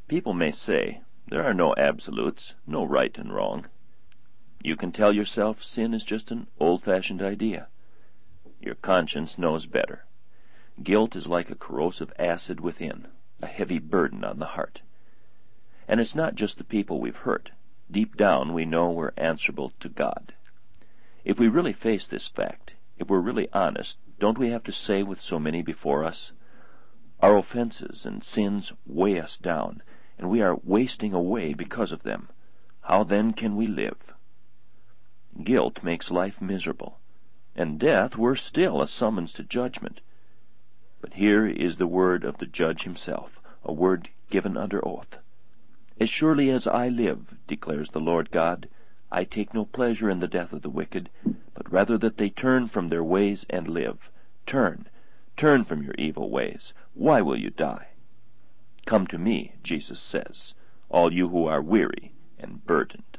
People may say, there are no absolutes, no right and wrong. You can tell yourself sin is just an old-fashioned idea. Your conscience knows better. Guilt is like a corrosive acid within, a heavy burden on the heart. And it's not just the people we've hurt. Deep down we know we're answerable to God. If we really face this fact, if we're really honest, don't we have to say with so many before us, our offenses and sins weigh us down, and we are wasting away because of them. How then can we live? Guilt makes life miserable, and death, worse still, a summons to judgment. But here is the word of the judge himself, a word given under oath. As surely as I live, declares the Lord God, I take no pleasure in the death of the wicked, but rather that they turn from their ways and live. Turn from your evil ways. Why will you die? Come to me, Jesus says, all you who are weary and burdened.